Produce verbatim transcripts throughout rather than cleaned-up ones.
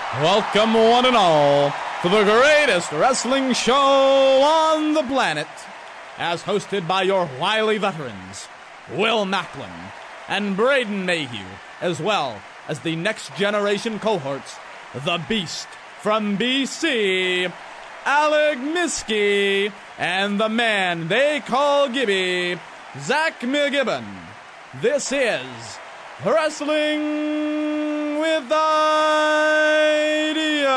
Welcome, one and all, to the greatest wrestling show on the planet, as hosted by your wily veterans, Will Macklin and Braden Mayhew, as well as the next generation cohorts, the Beast from B C, Alec Miskey, and the man they call Gibby, Zach McGibbon. This is Wrestling with Ideas.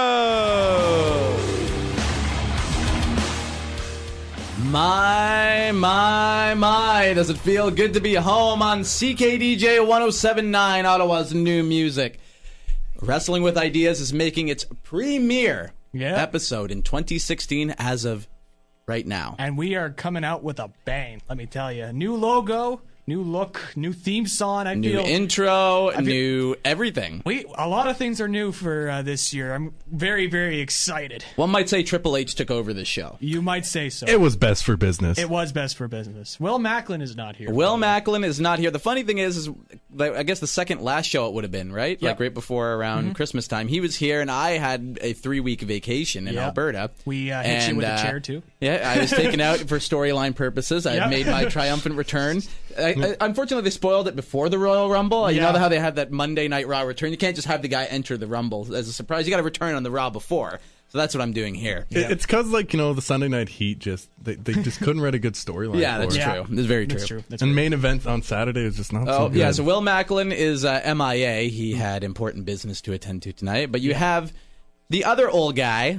My, my, my, does it feel good to be home on C K D J one oh seven point nine, Ottawa's new music. Wrestling with Ideas is making its premiere yep. episode in twenty sixteen as of right now. And we are coming out with a bang, let me tell you. New logo, new look, new theme song. I new feel, intro, I feel, new everything. We a lot of things are new for uh, this year. I'm very, very excited. One might say Triple H took over this show. You might say so. It was best for business. It was best for business. Will Macklin is not here. Will Macklin is not here. The funny thing is, is I guess the second last show it would have been, right? Yep. Like right before around mm-hmm. Christmas time. He was here, and I had a three-week vacation in yep. Alberta. We uh, hit and, you with uh, a chair, too. Yeah, I was taken out for storyline purposes. I yep. made my triumphant return. I, I, unfortunately, they spoiled it before the Royal Rumble. You yeah. know how they have that Monday Night Raw return? You can't just have the guy enter the Rumble as a surprise. You got to return on the Raw before. So that's what I'm doing here. It, it's because, like, you know, the Sunday Night Heat just, they, they just couldn't write a good storyline. Yeah, that's yeah. true. That's very true. That's true. That's and true. main event on Saturday is just not oh, so good. Yeah, so Will Macklin is uh, M I A. He had important business to attend to tonight. But you yeah. have the other old guy,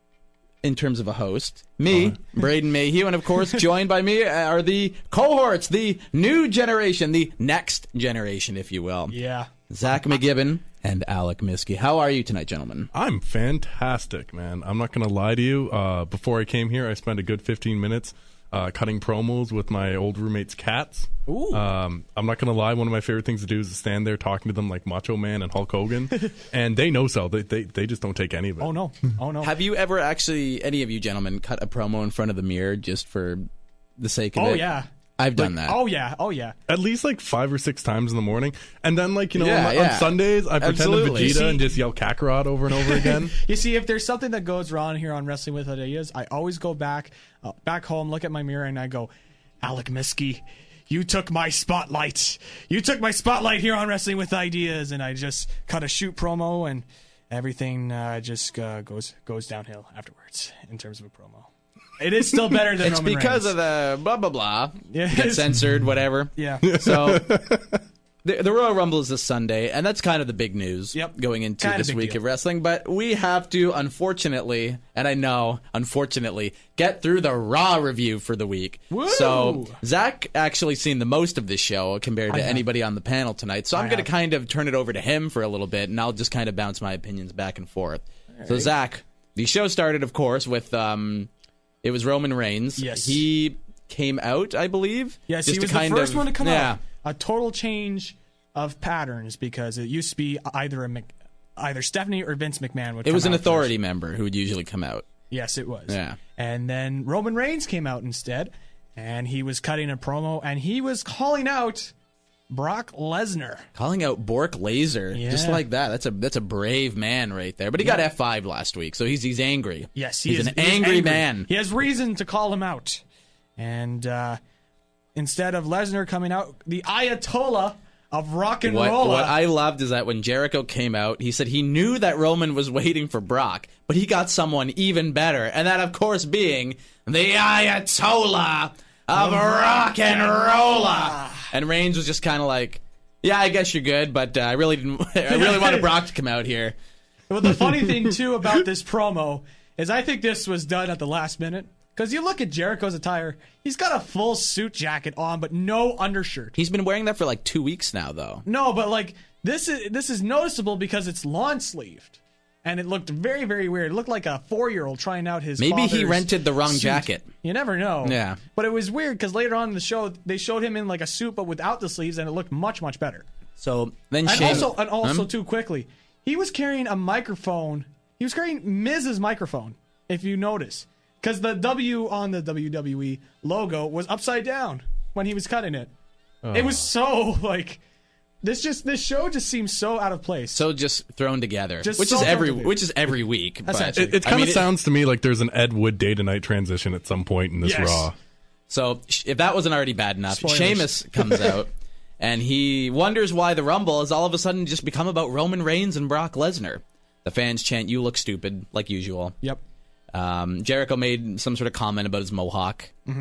in terms of a host, me, uh-huh. Braden Mayhew, and of course, joined by me are the cohorts, the new generation, the next generation, if you will. Yeah. Zach McGibbon and Alec Miskey. How are you tonight, gentlemen? I'm fantastic, man. I'm not going to lie to you. Uh, before I came here, I spent a good fifteen minutes uh, cutting promos with my old roommate's cats. Ooh. Um, I'm not going to lie. One of my favorite things to do is to stand there talking to them like Macho Man and Hulk Hogan. And they know so. They, they they just don't take any of it. Oh, no. Oh, no. Have you ever actually, any of you gentlemen, cut a promo in front of the mirror just for the sake of oh, it? Oh, yeah. I've done like, that. Oh, yeah. Oh, yeah. At least like five or six times in the morning. And then, like, you know, yeah, on, yeah. on Sundays, I pretend Absolutely. I'm Vegeta See, and just yell Kakarot over and over again. You see, if there's something that goes wrong here on Wrestling with Ideas, I always go back, uh, back home, look at my mirror, and I go, Alec Miskey, you took my spotlight. You took my spotlight here on Wrestling with Ideas, and I just cut a shoot promo, and everything uh, just uh, goes goes downhill afterwards in terms of a promo. It is still better than it's Roman because Reigns. of the blah blah blah. Yeah, get censored, whatever. Yeah. So the, the Royal Rumble is this Sunday, and that's kind of the big news yep. going into kind this of week deal. of wrestling. But we have to, unfortunately, and I know, unfortunately, get through the Raw review for the week. Woo! So Zach actually seen the most of this show compared to I have. anybody on the panel tonight. So I'm going to kind of turn it over to him for a little bit, and I'll just kind of bounce my opinions back and forth. All so right. Zach, the show started, of course, with um, it was Roman Reigns. Yes, he came out, I believe. Yes, just he was kind the first of, one to come yeah. out. A total change of patterns because it used to be either a Mc, either Stephanie or Vince McMahon would. It come was an out authority first. member who would usually come out. Yes, it was. Yeah, and then Roman Reigns came out instead, and he was cutting a promo, and he was calling out Brock Lesnar, calling out Bork Laser, yeah. just like that. That's a that's a brave man right there. But he yeah. got F five last week, so he's he's angry. Yes, he he's is, an he's angry, angry man. He has reason to call him out, and uh, instead of Lesnar coming out, the Ayatollah of rock and what, roll. What I loved is that when Jericho came out, he said he knew that Roman was waiting for Brock, but he got someone even better, and that, of course, being the Ayatollah of rock and roller. And Reigns was just kind of like, yeah, I guess you're good, but uh, I really didn't. I really wanted Brock to come out here. Well, the funny thing too about this promo is I think this was done at the last minute. Because you look at Jericho's attire, he's got a full suit jacket on, but no undershirt. He's been wearing that for like two weeks now, though. No, but like this is this is noticeable because it's lawn sleeved, and it looked very very weird. It looked like a four year old trying out his. Maybe he father's rented the wrong suit. jacket. You never know. Yeah, but it was weird because later on in the show they showed him in like a suit but without the sleeves, and it looked much much better. So then, and Shane, also and also um, too quickly, he was carrying a microphone. He was carrying Miz's microphone. If you notice. Because the W on the W W E logo was upside down when he was cutting it. Oh. It was so, like, This just this show just seems so out of place. So just thrown together, Just which so is every thrown together. which is every week. But, Essentially. It, it I kind mean, of it- sounds to me like there's an Ed Wood day to night transition at some point in this Yes. Raw. So sh- if that wasn't already bad enough, Spoilers. Sheamus comes out and he wonders why the Rumble has all of a sudden just become about Roman Reigns and Brock Lesnar. The fans chant, "You look stupid," like usual. Yep. Um, Jericho made some sort of comment about his mohawk. Mm-hmm.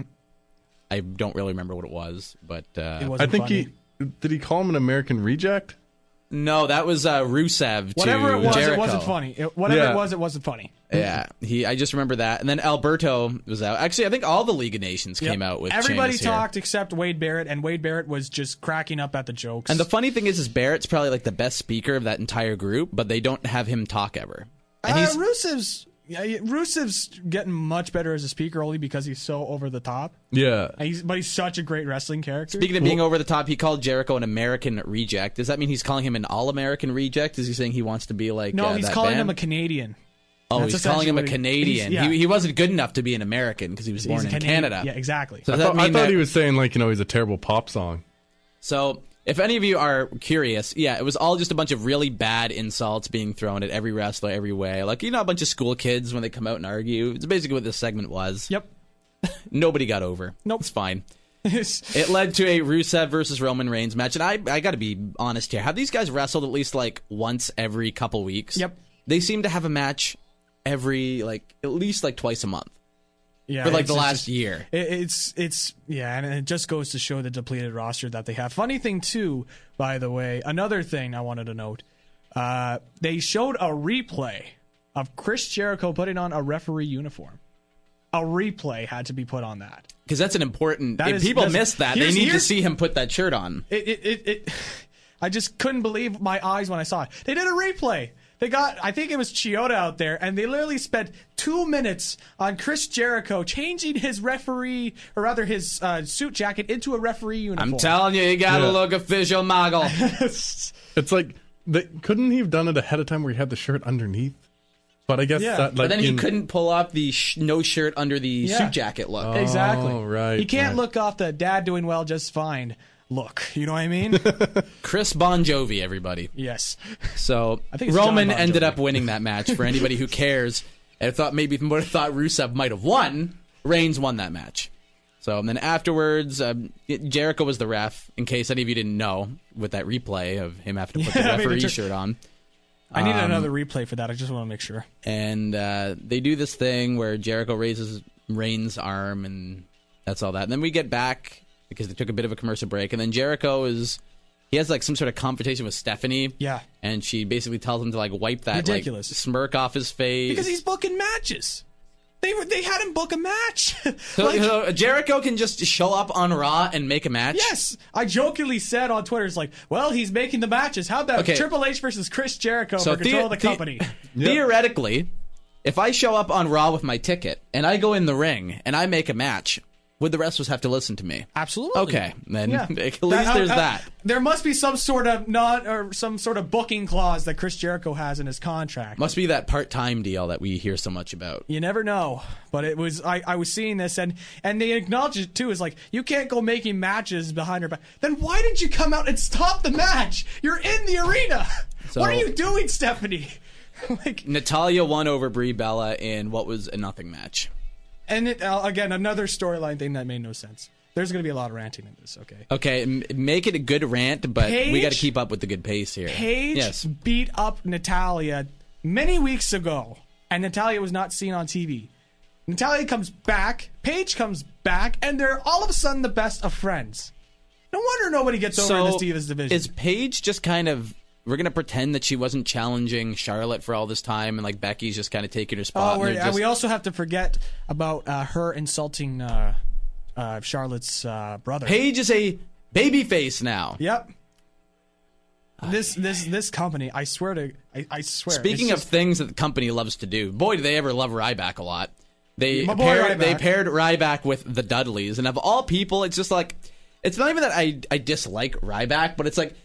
I don't really remember what it was, but uh, It I wasn't think funny. he did he call him an American reject? no, that was uh, Rusev to Whatever it was, Jericho. it wasn't funny. It, whatever Yeah. it was, it wasn't funny. Yeah, he. I just remember that, and then Alberto was out. Actually, I think all the League of Nations came Yep. out with Everybody Sheamus here. talked except Wade Barrett, and Wade Barrett was just cracking up at the jokes. And the funny thing is, is Barrett's probably like the best speaker of that entire group, but they don't have him talk ever. And uh, he's Rusev's yeah, yeah, Rusev's getting much better as a speaker only because he's so over the top. Yeah. And he's, but he's such a great wrestling character. speaking of being over the top. He called Jericho an American reject. Does that mean he's calling him an all-American reject? Is he saying he wants to be like? no, uh, he's that calling band? him a Canadian. Oh, That's he's calling him a essentially what he- Canadian. he's- yeah. He he wasn't good enough to be an American because he was born He's a in Canadian. Canada. Yeah, exactly. So I does that thought, I mean thought that? he was saying like, you know, he's a terrible pop song. So, if any of you are curious, yeah, it was all just a bunch of really bad insults being thrown at every wrestler every way. Like, you know, a bunch of school kids when they come out and argue. It's basically what this segment was. Yep. Nobody got over. Nope. It's fine. It led to a Rusev versus Roman Reigns match, and I I got to be honest here. Have these guys wrestled at least like once every couple weeks? Yep. They seem to have a match every like at least like twice a month Yeah, for like it's- the it's last just- year. It, it's it's yeah, and it just goes to show the depleted roster that they have. Funny thing too, by the way, another thing I wanted to note, uh, they showed a replay of Chris Jericho putting on a referee uniform. A replay had to be put on that. Because that's an important. That if is- people that's- miss that, they here's- need to here's- see him put that shirt on. It it, it it I just couldn't believe my eyes when I saw it. They did a replay. They got, I think it was Chioda out there, and they literally spent two minutes on Chris Jericho changing his referee, or rather his uh, suit jacket into a referee uniform. I'm telling you, you gotta Yeah. look official, Moggle. It's like they, couldn't he have done it ahead of time where he had the shirt underneath? But I guess Yeah. that like But then he in- couldn't pull off the sh- no shirt under the Yeah. suit jacket look. Exactly. Oh, right, He can't right. look off the dad doing well just fine look. You know what I mean? Chris Bon Jovi, everybody. Yes. So I think it's Roman John Bon ended Jovi. up winning that match. For anybody who cares, and thought maybe would have thought Rusev might have won, Reigns won that match. So and then afterwards, um, Jericho was the ref. In case any of you didn't know, with that replay of him having to put Yeah, the I mean, referee it took- shirt on. I need Um, another replay for that. I just want to make sure. And uh, they do this thing where Jericho raises Reigns' arm, and that's all that. And then we get back because they took a bit of a commercial break, and then Jericho is he has like some sort of confrontation with Stephanie. Yeah. And she basically tells him to like wipe that Ridiculous. like smirk off his face. Because he's booking matches. They were, they had him book a match. so, Like- so Jericho can just show up on Raw and make a match. Yes, I jokingly said on Twitter, it's like, well, he's making the matches. How about Okay. Triple H versus Chris Jericho So for control the- of the the- company? Theoretically, if I show up on Raw with my ticket and I go in the ring and I make a match, would the wrestlers have to listen to me? Absolutely. Okay, then Yeah. at least That- there's uh, uh, that. There must be some sort of not or some sort of booking clause that Chris Jericho has in his contract. Must be that part-time deal that we hear so much about. You never know, but it was I, I was seeing this and and they acknowledge it too. Is like you can't go making matches behind her back. Then why did you come out and stop the match? You're in the arena. So- what are you doing, Stephanie? like Natalia won over Brie Bella in what was a nothing match. and it, uh, again another storyline thing that made no sense. There's going to be a lot of ranting in this. Okay. Okay, m- make it a good rant, but we Paige- got to keep up with the good pace here. Paige Yes. beat up Natalia many weeks ago, and Natalia was not seen on T V. Natalia comes back, Paige comes back, and they're all of a sudden the best of friends. No wonder nobody gets over in this Divas division. Is Paige just kind of? We're gonna pretend that she wasn't challenging Charlotte for all this time, and like Becky's just kind of taking her spot. oh, and we're, they're uh, just- we also have to forget about uh, her insulting uh, uh, Charlotte's uh, brother. Paige is a babyface now. Yep. This this this company, I swear to, I, I swear. Speaking it's of just- things that the company loves to do, boy, do they ever love Ryback a lot. They My boy paired, Ryback. they paired Ryback with the Dudleys, and of all people, it's just like it's not even that I I dislike Ryback, but it's like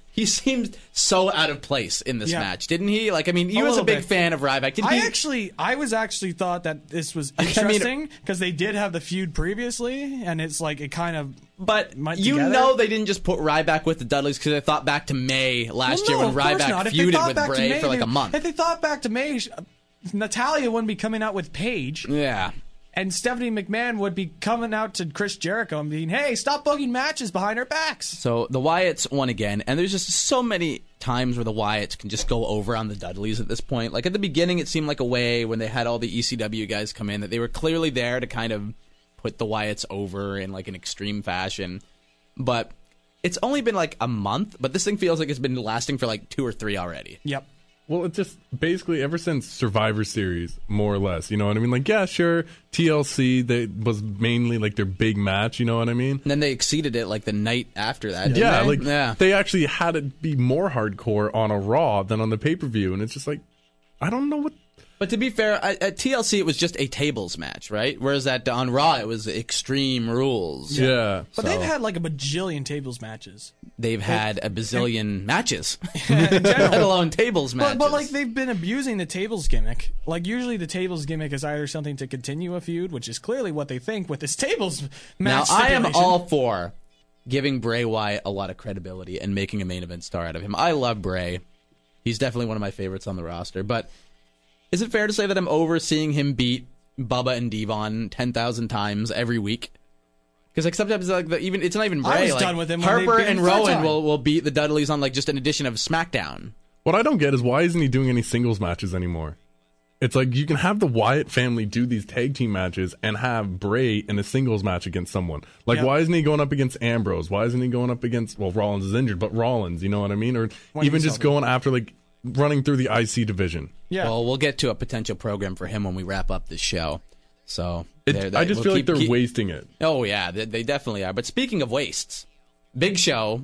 he seemed so out of place in this Yeah. match, didn't he? Like, I mean, he A was a little big bit. fan of Ryback. Did I he? actually, I was actually thought that this was I mean- interesting because they did have the feud previously, and it's like it kind of. But Went you together? know they didn't just put Ryback with the Dudleys because they thought back to May last Well, no, year when of course Ryback not. If they feuded thought with back to Bray May, for like they- a month. If they thought back to May, sh- Natalia wouldn't be coming out with Paige, Yeah. and Stephanie McMahon would be coming out to Chris Jericho and being, "Hey, stop booking matches behind our backs." So the Wyatts won again, and there's just so many times where the Wyatts can just go over on the Dudleys at this point. Like at the beginning, it seemed like a way when they had all the E C W guys come in that they were clearly there to kind of put the Wyatts over in like an extreme fashion. But it's only been like a month, but this thing feels like it's been lasting for like two or three already. Yep. Well, it just basically ever since Survivor Series, more or less. You know what I mean? Like, yeah, sure, T L C they was mainly like their big match. You know what I mean? And then they exceeded it like the night after that. Didn't Yeah, they? like yeah. they actually had it be more hardcore on a Raw than on the pay per view, and it's just like I don't know what. But to be fair, at, at T L C it was just a tables match, right? Whereas at on Raw it was Extreme Rules. Yeah, But So- they've had like a bajillion tables matches. They've had a bazillion matches, In general. let alone tables matches. But, but like they've been abusing the tables gimmick. Like usually the tables gimmick is either something to continue a feud, which is clearly what they think with this tables now match. I am stipulation. all for giving Bray Wyatt a lot of credibility and making a main event star out of him. I love Bray. He's definitely one of my favorites on the roster. But is it fair to say that I'm over seeing him beat Bubba and Devon ten thousand times every week? Because like sometimes like the, even it's not even Bray. I was like, done with him when they Harper beat him and third Rowan time. will, will beat the Dudleys on like just an edition of SmackDown. what I don't get is why isn't he doing any singles matches anymore? It's like you can have the Wyatt family do these tag team matches and have Bray in a singles match against someone. Like, Yep. why isn't he going up against Ambrose? Why isn't he going up against, well, Rollins is injured, but Rollins, you know what I mean? Or When even he's just healthy. going after, like, running through the I C division. Yeah. Well, we'll get to a potential program for him when we wrap up this show. So It, there- I that- just we'll feel like keep- they're keep- wasting it. Oh yeah, they, they definitely are. But speaking of wastes, Big Show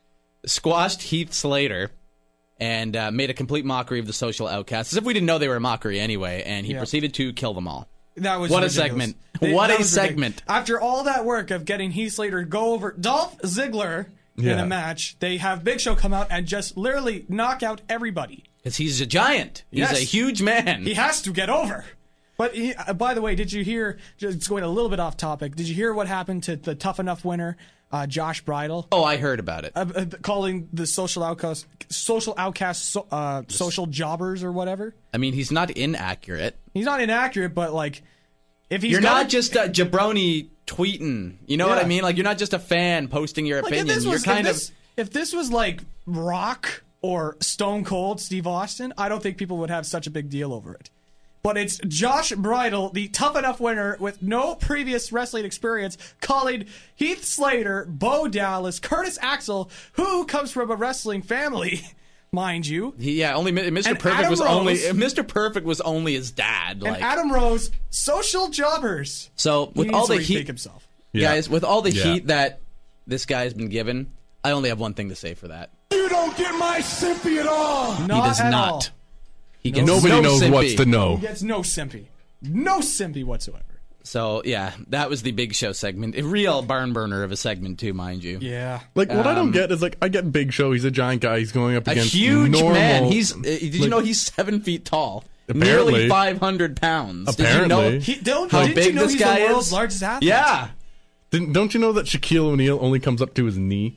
squashed Heath Slater and uh, made a complete mockery of the Social Outcasts, as if we didn't know they were a mockery anyway. And he Yeah. proceeded to kill them all. That was What a ridiculous. segment. They- What that a was ridiculous. segment. After all that work of getting Heath Slater to go over Dolph Ziggler in Yeah. a match, they have Big Show come out and just literally knock out everybody. Because he's a giant. He's Yes. a huge man. He has to get over. But he, uh, by the way, did you hear? Just going a little bit off topic. Did you hear what happened to the Tough Enough winner, uh, Josh Bridle, oh, I heard about it. uh, uh, calling the social outcast, social outcast, so, uh, social jobbers or whatever? I mean, he's not inaccurate. He's not inaccurate, but like, if he's You're gonna- not just a jabroni tweeting. You know what I Yeah. mean? Like, you're not just a fan posting your like if opinion. this You're was kind if of. this, if this was like Rock or Stone Cold Steve Austin, I don't think people would have such a big deal over it. But it's Josh Bridle, the Tough Enough winner with no previous wrestling experience, calling Heath Slater, Bo Dallas, Curtis Axel, who comes from a wrestling family, mind you, He, yeah, only Mi- Mister And Perfect Adam was Rose- only Mister Perfect was only his dad. and Like, Adam Rose, social jobbers. so with he all needs the to rethink heat, himself. Yeah. guys, with all the Yeah. heat that this guy's been given, I only have one thing to say for that. You don't get my sympathy at all. Not he does at not. all. He gets Nobody no knows simpy. what's to know. He gets no simpy. No simpy whatsoever. So yeah, that was the Big Show segment. A real barn burner of a segment too, mind you. Yeah. Like, what I Um, don't get is, like, I get Big Show. He's a giant guy. He's going up A against huge normal, man. He's. Uh, did you like- know he's seven feet tall? Apparently. Nearly five hundred pounds. Did you Apparently. know? He, don't, How didn't big you know this he's guy the world's is? largest athlete? Yeah. Didn't, don't you know that Shaquille O'Neal only comes up to his knee?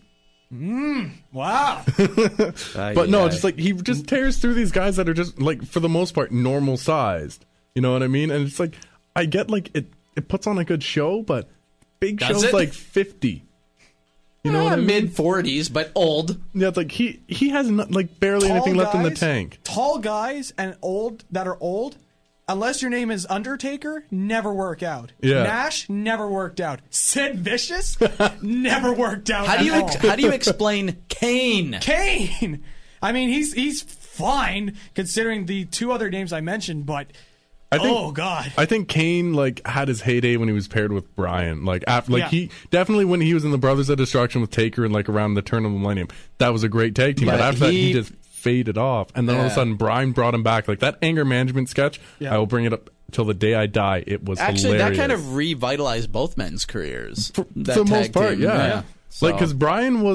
Wow. But no, just like he just tears through these guys that are just like for the most part normal sized. You know what I mean? And it's like I get like it it puts on a good show, but Big Does Show's it? like fifty. You know what I mean? mid forties, but old. Yeah, it's like he he has not, like barely Tall anything left in the guys- tank. Tall guys and old that are old, unless your name is Undertaker, never work out. Yeah. Nash never worked out. Sid Vicious never worked out. How do at you all. ex- how do you explain Kane? Kane? I mean, he's he's fine considering the two other names I mentioned, but I think, oh god. I think Kane like had his heyday when he was paired with Bryan. Like after, like Yeah. he definitely when he was in the Brothers of Destruction with Taker and like around the turn of the millennium, that was a great tag team. But, But after that, he he- just faded off, and then all of a Yeah. sudden Bryan brought him back. Like that anger management sketch, Yeah. I will bring it up till the day I die. It was Actually, hilarious. that kind of revitalized both men's careers. for that the tag most part, team. yeah. So- Like because Bryan was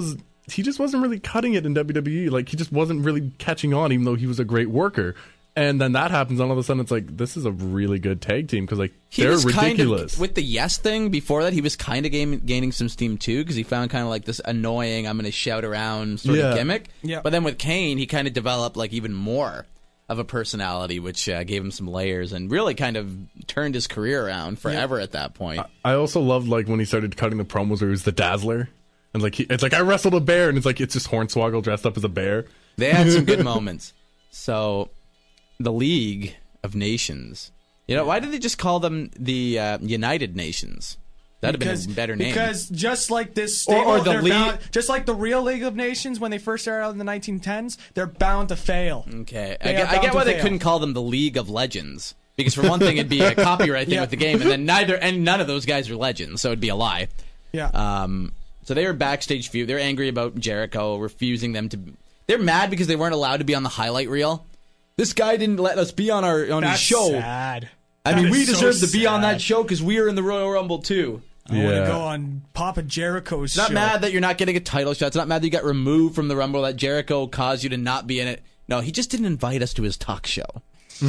he just wasn't really cutting it in W W E. Like, he just wasn't really catching on, even though he was a great worker. And then that happens, and all of a sudden it's like, this is a really good tag team, because like he they're was ridiculous. Kind of, with the Yes thing before that, he was kind of gain, gaining some steam too, because he found kind of like this annoying, I'm going to shout around sort Yeah. of gimmick. Yeah. But then with Kane, he kind of developed like even more of a personality, which uh, gave him some layers and really kind of turned his career around forever yeah. at that point. I also loved like when he started cutting the promos where he was the Dazzler. And like he, it's like, I wrestled a bear, and it's like, it's just Hornswoggle dressed up as a bear. They had some good moments. So, the League of Nations. You know, why did they just call them the uh, United Nations? That'd have been a better name. Because just like this stable, or, or the they're League, bound, just like the real League of Nations when they first started out in the nineteen tens, they're bound to fail. Okay, They I get, are I get bound why to they fail. couldn't call them the League of Legends. Because for one thing, it'd be a copyright thing Yeah. with the game, and then neither and none of those guys are legends, so it'd be a lie. Yeah. Um. So they were backstage feud. They're angry about Jericho refusing them to. They're mad because they weren't allowed to be on the highlight reel. This guy didn't let us be on our on That's his show. sad. I That mean, we is so deserve to be on sad. that show because we are in the Royal Rumble too. I want Yeah. to go on Papa Jericho's It's not show. mad that you're not getting a title shot. It's not mad that you got removed from the Rumble, that Jericho caused you to not be in it. No, he just didn't invite us to his talk show.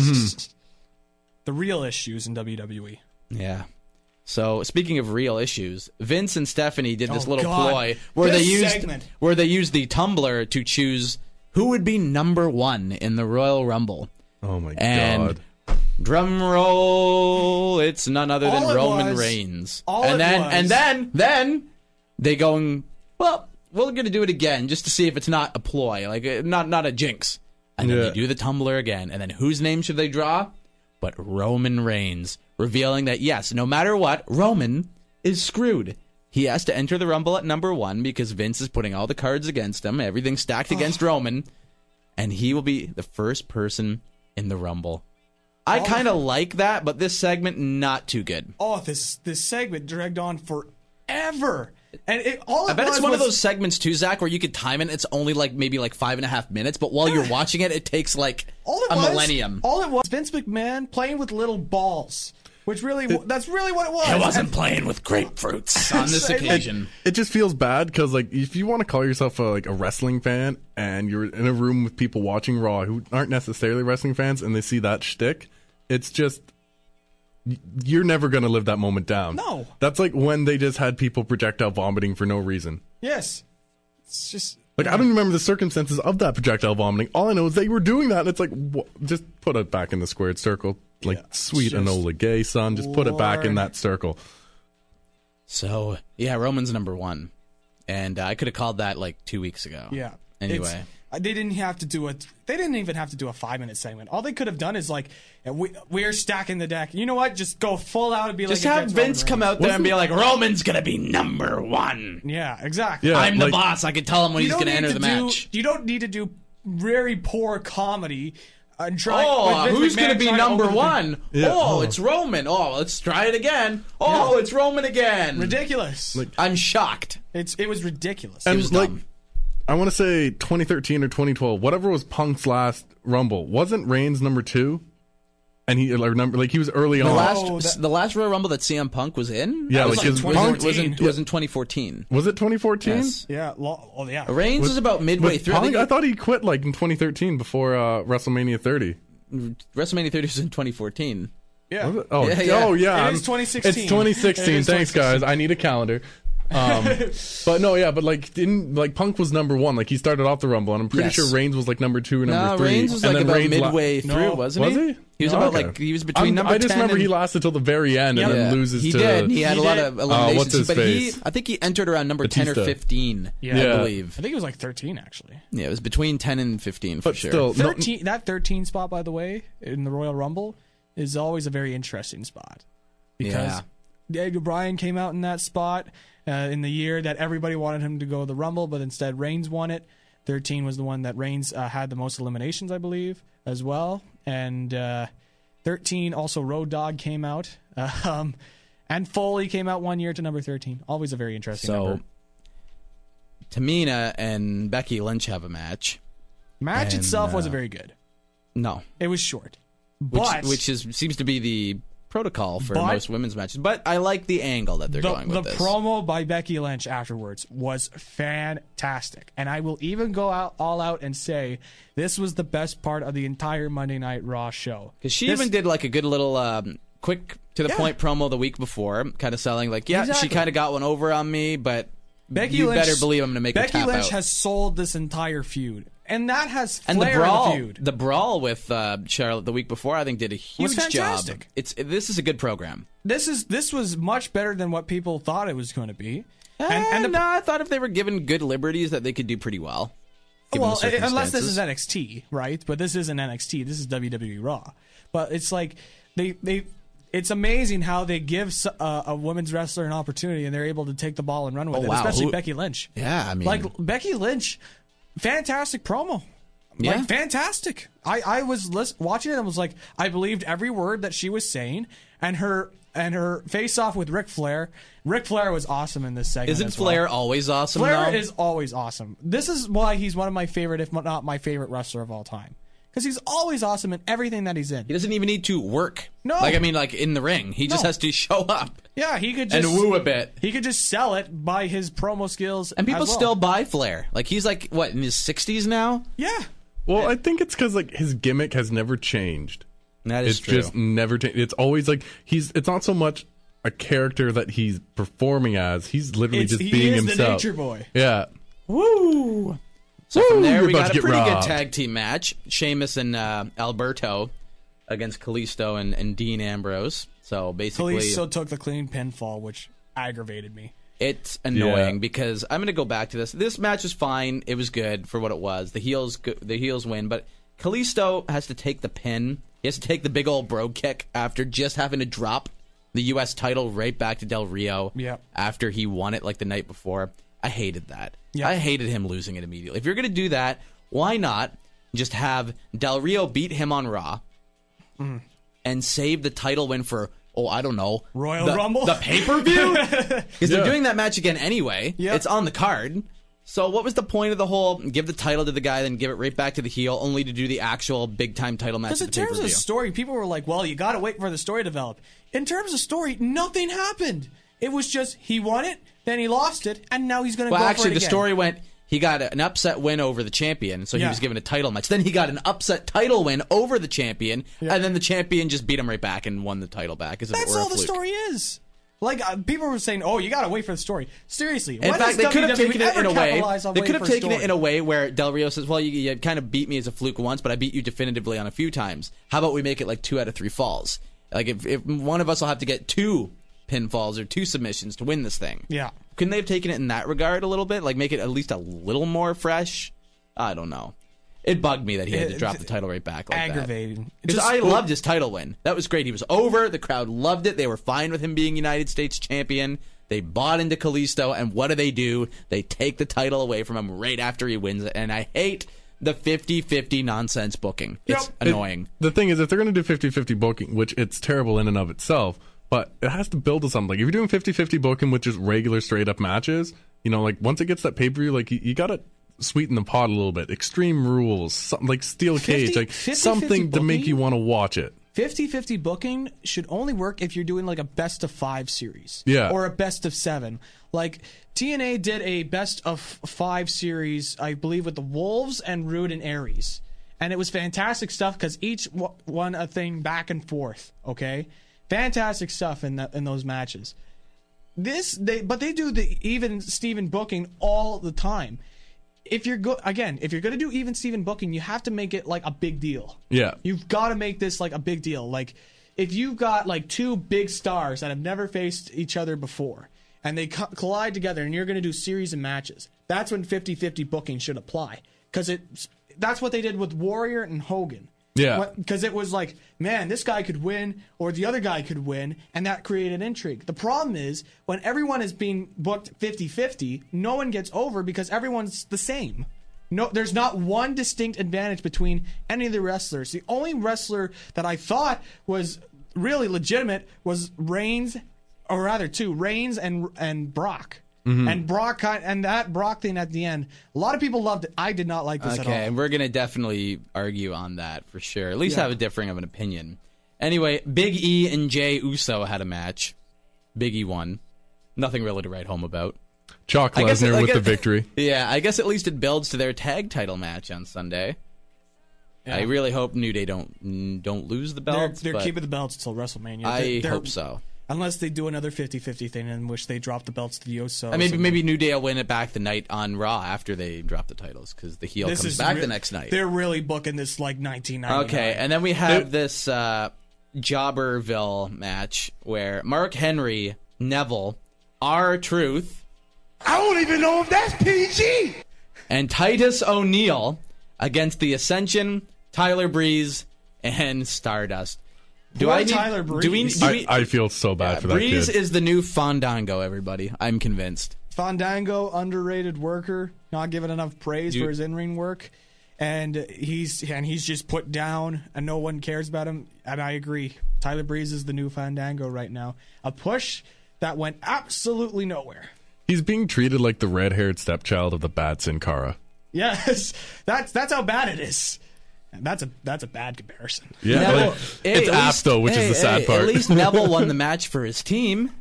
The real issues in W W E. Yeah. So speaking of real issues, Vince and Stephanie did this Oh, little God. ploy where This they used segment. where they used the tumbler to choose who would be number one in the Royal Rumble. Oh my And god. drum roll, it's none other than All it Roman was- Reigns. all and it then was- and then then they going, well, we're going to do it again just to see if it's not a ploy, like uh, not not a jinx. And then Yeah. they do the tumbler again. And then whose name should they draw? But Roman Reigns, revealing that yes, no matter what, Roman is screwed. He has to enter the Rumble at number one because Vince is putting all the cards against him, everything's stacked against Roman, and he will be the first person in the Rumble. I kind of like that, but this segment, not too good. Oh, this this segment dragged on forever. And it, all it I bet was it's one was, of those segments too, Zach, where you could time it. It's only like maybe like five and a half minutes, but while you're watching it, it takes like all it a was, millennium. All it was Vince McMahon playing with little balls, which really that's really what it was. I wasn't And- playing with grapefruits on this It- occasion. It just feels bad because, like, if you want to call yourself a, like a wrestling fan and you're in a room with people watching Raw who aren't necessarily wrestling fans and they see that shtick, it's just y- you're never gonna live that moment down. No. That's like when they just had people projectile vomiting for no reason. Yes, it's just Like, I don't remember the circumstances of that projectile vomiting. All I know is they were doing that, and it's like, wh- just put it back in the squared circle. Like, Yeah, sweet just- Enola Gay, son. Just put it back in Lord. that circle. So, yeah, Roman's number one. And uh, I could have called that like two weeks ago. yeah. Anyway. It's- uh, they didn't have to do it. They didn't even have to do a five minute segment. All they could have done is like, uh, we we're stacking the deck. You know what? Just go full out and be Just like, have against Vince Roman come Reigns. out there and be like, Roman's going to be number one. Yeah, exactly. Yeah. I'm the like- boss. I can tell him when You he's don't going to need enter the do- match. You don't need to do very poor comedy. And try, Oh, with Vince who's McMahon going to be trying number open the- one? Yeah. Oh, Oh. it's Roman. Oh, let's try it again. Oh, Yeah. it's Roman again. Ridiculous. I'm shocked. It's it was ridiculous. And was like, dumb. I want to say twenty thirteen or twenty twelve, whatever was Punk's last Rumble, wasn't Reigns number two? And he like, number like he was early The on. last, that- the last Royal Rumble that C M Punk was in, Yeah, that was like his was, Punk- in, was, in, was in twenty fourteen. Was it twenty fourteen? Yes. yeah. Lo- oh yeah. Reigns was, about midway With through. Punk, I think I thought he quit like in twenty thirteen before uh, WrestleMania thirty. WrestleMania thirty was in twenty fourteen. Yeah. Was it? Oh, Yeah, yeah. oh yeah. It I'm- is twenty sixteen. It's twenty It sixteen. is Thanks, twenty sixteen. guys. I need a calendar. Um, but no, yeah, but like, didn't like Punk was number one? Like he started off the Rumble, and I'm pretty Yes. sure Reigns was like number two or number No, three. Reigns was and like then about Reigns la- midway through, No. wasn't Was he? he? He was No, about okay. like he was between I'm- number I just ten remember and, he lasted till the very end and Yeah. then loses he to. did. He had He a lot did. of Uh, eliminations, what's his but he, face? I think he entered around number ten or Batista. fifteen. Yeah. I Yeah. believe. I think it was like thirteen actually. Yeah, it was between ten and fifteen for But sure. still, no, Thirteen. That thirteen spot, by the way, in the Royal Rumble, is always a very interesting spot because Daniel Bryan came out in that spot uh, in the year that everybody wanted him to go to the Rumble, but instead Reigns won it. Thirteen was the one that Reigns uh, had the most eliminations, I believe, as well, and uh, thirteen also Road Dogg came out, um, and Foley came out one year to number thirteen. Always a very interesting So number. Tamina and Becky Lynch have a match. Match and, itself uh, wasn't very good. No, It was short, which but which is seems to be the protocol for But- most women's matches. But I like the angle that they're The, going with the this. promo by Becky Lynch afterwards was fantastic. And I will even go out all out and say this was the best part of the entire Monday Night Raw show. Because she This- even did like a good little um, quick to the Yeah. point promo the week before, kind of selling like, yeah, Exactly. she kind of got one over on me, but Becky you Lynch, better believe I'm going to make Becky her tap Lynch out. has sold this entire feud. And that has flair And the in brawl, the feud. the brawl with uh, Charlotte the week before, I think did a huge job. fantastic. It's this is a good program. This is this was much better than what people thought it was going to be. And, And, and the, no, I thought if they were given good liberties that they could do pretty well. given well, the unless this is circumstances. N X T, right? But this isn't N X T. This is W W E Raw. But it's like they they. It's amazing how they give s- uh, a women's wrestler an opportunity and they're able to take the ball and run with Oh, it, wow. especially Who- Becky Lynch. Yeah, I mean, Like Becky Lynch, fantastic promo. Yeah. Like fantastic. I I was lis- watching it and was like, I believed every word that she was saying, and her and her face off with Ric Flair. Ric Flair was awesome in this segment. isn't as well. Flair always awesome? Flair though? is always awesome. This is why he's one of my favorite, if not my favorite wrestler of all time. Because he's always awesome in everything that he's in. He doesn't even need to work. No. Like, I mean, like in the ring. He just No. has to show up Yeah, he could and just woo a bit. He could just sell it by his promo skills. And people as well. still buy Flair. Like, he's like, what, in his sixties now? Yeah. Well, I think it's because like his gimmick has never changed. That is It's true. just never changed. It's always like he's. It's not so much a character that he's performing as. He's literally It's- just he being is the himself. nature boy. Yeah. Woo! So Woo, from there, you're we about got to a get pretty good robbed. tag team match. Sheamus and uh, Alberto against Kalisto and, and Dean Ambrose. So basically, Kalisto took the clean pinfall, which aggravated me. it's annoying Yeah. because I'm going to go back to this. This match was fine. It was good for what it was. The heels, go- the heels win, but Kalisto has to take the pin. He has to take the big old bro kick after just having to drop the U S title right back to Del Rio. Yep. After he won it like the night before. I hated that. Yep. I hated him losing it immediately. If you're going to do that, why not just have Del Rio beat him on Raw Mm-hmm. and save the title win for, oh, I don't know, Royal the, Rumble? the pay-per-view? Because Yeah. they're doing that match again anyway. Yep. It's on the card. So what was the point of the whole give the title to the guy, then give it right back to the heel, only to do the actual big-time title match Because at in the terms pay-per-view? of story, people were like, well, you got to wait for the story to develop. In terms of story, nothing happened. It was just he won it, then he lost it, and now he's going to Well, go for actually, it the again. story went he got an upset win over the champion, so he Yeah. was given a title match. Then he got an upset title win over the champion, Yeah. and then the champion just beat him right back and won the title back. As if it That's were a all the fluke. story is. Like uh, people were saying, "Oh, you got to wait for the story." Seriously, In when fact, has they could have W W E taken it in ever a way. capitalized on They waiting could have for a taken it story? in a way where Del Rio says, "Well, you, you kind of beat me as a fluke once, but I beat you definitively on a few times. How about we make it like two out of three falls? Like if, if one of us will have to get two pinfalls or two submissions to win this thing." Yeah. Couldn't they have taken it in that regard a little bit? Like make it at least a little more fresh? I don't know. It bugged me that he had to It- drop the title right back like that. Aggravating. Because Just- I loved his title win. That was great. He was over. The crowd loved it. They were fine with him being United States champion. They bought into Kalisto, and what do they do? They take the title away from him right after he wins it. And I hate the fifty-fifty nonsense booking. It's Yep. annoying. It- the thing is, if they're going to do fifty-fifty booking, which it's terrible in and of itself, but it has to build to something. Like if you're doing fifty-fifty booking with just regular straight up matches, you know, like once it gets that pay-per-view, like you, you got to sweeten the pot a little bit. Extreme Rules, something like Steel Cage, like fifty-fifty something to make booking? you want to watch it. fifty-fifty booking should only work if you're doing like a best of five series. Yeah. Or a best of seven. Like T N A did a best of five series, I believe, with the Wolves and Rude and Aries. And it was fantastic stuff because each w- won a thing back and forth. Okay? Fantastic stuff in the, in those matches. This they but they do the even Steven booking all the time. If you're go again, if you're gonna do even Steven booking, you have to make it like a big deal. Yeah. You've got to make this like a big deal. Like if you've got like two big stars that have never faced each other before and they co- collide together and you're going to do series of matches, that's when fifty-fifty booking should apply. Cuz it that's what they did with Warrior and Hogan. Yeah. Because it was like, man, this guy could win or the other guy could win, and that created intrigue. The problem is when everyone is being booked fifty-fifty, no one gets over because everyone's the same. No, there's not one distinct advantage between any of the wrestlers. The only wrestler that I thought was really legitimate was Reigns, or rather two, Reigns and and Brock. Mm-hmm. And Brock kind- and that Brock thing at the end, a lot of people loved it. I did not like this at all. Okay, and we're going to definitely argue on that for sure. At least Yeah. have a differing of an opinion. Anyway, Big E and Jey Uso had a match. Big E won. Nothing really to write home about. Chalk I guess it- Lesnar I with guess- the victory. Yeah, I guess at least it builds to their tag title match on Sunday. Yeah. I really hope New Day don't mm, don't lose the They're, belts. they're but keeping the belts until WrestleMania. I They're- they're- hope so. Unless they do another fifty-fifty thing in which they drop the belts to the Usos. And maybe and- maybe New Day will win it back the night on Raw after they drop the titles because the heel This comes is back re- the next night. They're really booking this like nineteen ninety-nine. Okay, and then we have this uh, Jobberville match where Mark Henry, Neville, R-Truth, I don't even know if that's P G. and Titus O'Neil against the Ascension, Tyler Breeze, and Stardust. Do Poor I need, Tyler Do we, Breeze. do I, we, I feel so bad yeah, for that Breeze kid. is the new Fandango, everybody. I'm convinced. Fandango, underrated worker, not given enough praise You- for his in-ring work, and he's and he's just put down, and no one cares about him. And I agree, Tyler Breeze is the new Fandango right now. A push that went absolutely nowhere. He's being treated like the red-haired stepchild of the bad Sin Cara. Yes, that's that's how bad it is. And that's a that's a bad comparison. Yeah, Neville- like, hey, it's at apt least- though, which hey, is the sad hey, part. At least Neville won the match for his team.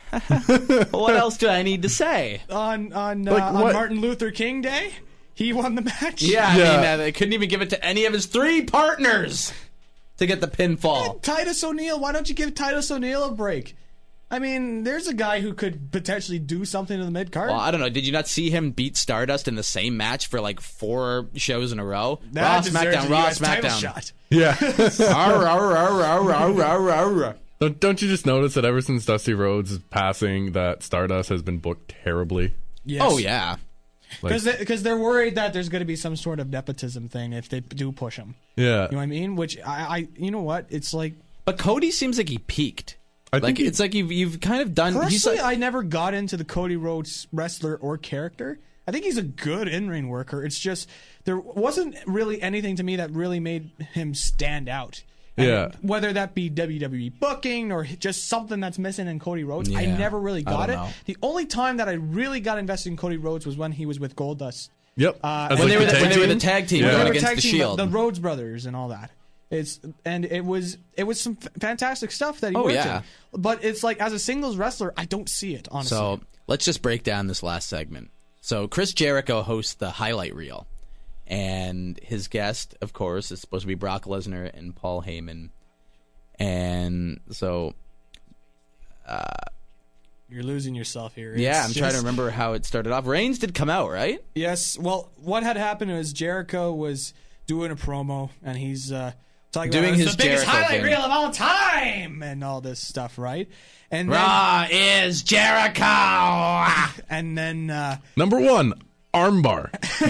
What else do I need to say? On on, uh, Like, on what- Martin Luther King Day, he won the match. Yeah, I Yeah. mean, uh, they couldn't even give it to any of his three partners to get the pinfall. Titus O'Neil, why don't you give Titus O'Neil a break? I mean, there's a guy who could potentially do something to the mid card. Well, I don't know. Did you not see him beat Stardust in the same match for like four shows in a row? Raw, That deserves SmackDown, a Raw, U S title SmackDown. shot. Yeah. Arr, arr, arr, arr, arr, arr, arr. don't, don't you just notice that ever since Dusty Rhodes is passing, that Stardust has been booked terribly? Yes. Oh, yeah. Like, Because they, 'cause they're worried that there's going to be some sort of nepotism thing if they do push him. yeah. You know what I mean? Which I, I you know what? It's like But Cody seems like he peaked. I Like think he- it's like you've you've kind of done. He's personally, like, I never got into the Cody Rhodes wrestler or character. I think he's a good in-ring worker. It's just there wasn't really anything to me that really made him stand out. And Yeah. whether that be W W E booking or just something that's missing in Cody Rhodes, I Yeah, never really I got it. don't know. The only time that I really got invested in Cody Rhodes was when he was with Goldust. Yep. Uh, As when when they like were the the, tag when they were the team? tag team Yeah. going They were against tag the team, Shield. the Rhodes brothers and all that. It's and it was it was some f- fantastic stuff that he Oh, worked yeah. in. But it's like as a singles wrestler, I don't see it honestly. So let's just break down this last segment. So Chris Jericho hosts the highlight reel, and his guest, of course, is supposed to be Brock Lesnar and Paul Heyman. And so, You're losing yourself here. yeah, It's I'm trying to just- remember how it started off. Reigns did come out, right? Yes. Well, what had happened was Jericho was doing a promo, and he's uh, talking Doing about it's his the biggest Jericho highlight thing. reel of all time, and all this stuff, right? And then, Raw is Jericho. and then uh, Number one, armbar.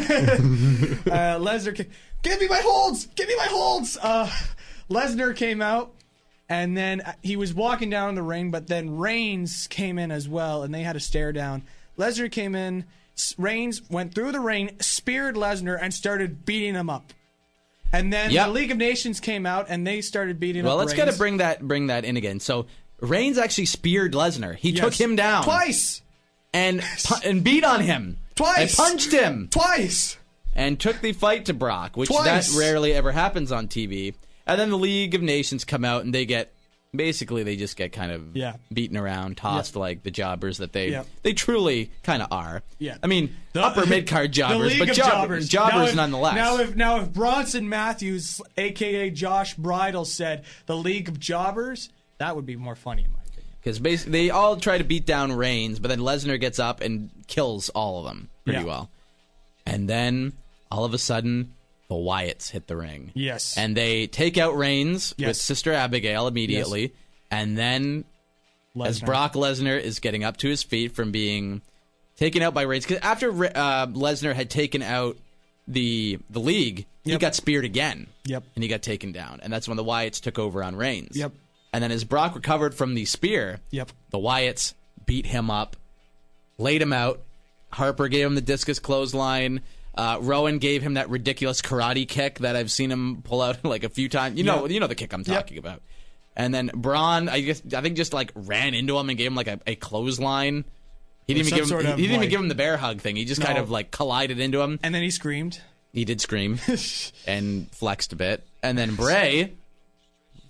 uh, Lesnar, ca- give me my holds, give me my holds. Uh, Lesnar came out, and then he was walking down the ring, but then Reigns came in as well, and they had a stare down. Lesnar came in, S- Reigns went through the ring, speared Lesnar, and started beating him up. And then Yep. the League of Nations came out, and they started beating Well, up. let's Reigns. gotta bring that bring that in again. So Reigns actually speared Lesnar. He Yes. took him down twice, and pu- and beat on him Twice. and punched him. twice. And took the fight to Brock, which Twice. that rarely ever happens on T V. And then the League of Nations come out and they get basically they just get kind of Yeah. beaten around, tossed Yeah. like the jobbers that they Yeah. they truly kind of are. Yeah. I mean, The- upper mid card the jobbers, League but of jobbers, jobbers Now if- nonetheless. Now if now if Bronson Matthews, aka Josh Bridle, said the League of Jobbers, that would be more funny in my opinion. Because basically they all try to beat down Reigns, but then Lesnar gets up and kills all of them pretty Yeah. well. And then all of a sudden, the Wyatts hit the ring. Yes. And they take out Reigns with Yes. Sister Abigail immediately. And then as Lesnar. Brock Lesnar is getting up to his feet from being taken out by Reigns, because after uh, Lesnar had taken out the the League, he Yep. got speared again. Yep. And he got taken down. And that's when the Wyatts took over on Reigns. Yep. And then as Brock recovered from the spear, Yep. the Wyatts beat him up, laid him out. Harper gave him the discus clothesline. Uh, Rowan gave him that ridiculous karate kick that I've seen him pull out like a few times. You know, Yep. you know the kick I'm Yep. talking about. And then Braun, I guess, I think just like ran into him and gave him like a, a clothesline. He didn't Or even give some him. sort of, He didn't even like- give him the bear hug thing. He just kind No. of like collided into him. And then he screamed. He did scream and flexed a bit. And then Bray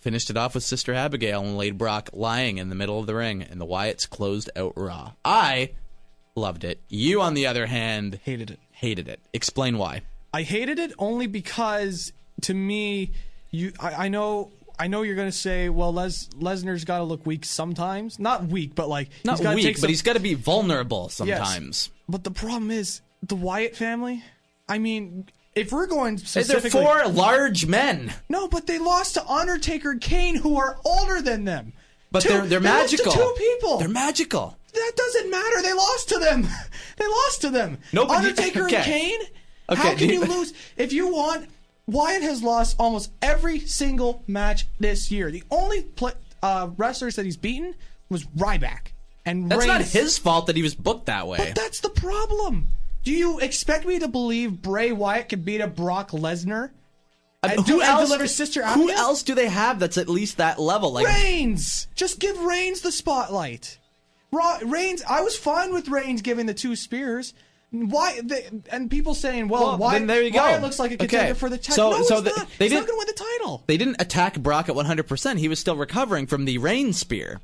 finished it off with Sister Abigail and laid Brock lying in the middle of the ring, and the Wyatts closed out Raw. I loved it. You, on the other hand, Hated it. hated it. Explain why. I hated it only because, to me, you. I, I know. I know you're going to say, well, Les, Lesnar's got to look weak sometimes. Not weak, but like Not he's gotta weak, take but some, he's got to be vulnerable sometimes. But the problem is the Wyatt family. I mean, if we're going They're specifically, four large men. no, but they lost to Undertaker and Kane, who are older than them. But Two- they're they're they lost magical. to two people. They're magical. That doesn't matter. They lost to them. They lost to them. No, but you- Undertaker okay. and Kane. Okay, How can do you you- lose if you want? Wyatt has lost almost every single match this year. The only pl- uh, wrestlers that he's beaten was Ryback and That's not Reigns. his fault that he was booked that way. But that's the problem. Do you expect me to believe Bray Wyatt can beat a Brock Lesnar? I mean, And who do- and else? deliver Sister who Abigail? else do they have that's at least that level? Like Reigns. Just give Reigns the spotlight. Ra- Reigns. I was fine with Reigns giving the two spears. Why? They, and people saying, "Well, Well, why?" then there you go. Wyatt looks like a contender Okay. for the title. So- no, so it's the- not. they He's not didn't- going to win the title. they didn't attack Brock at one hundred percent. He was still recovering from the Reigns spear.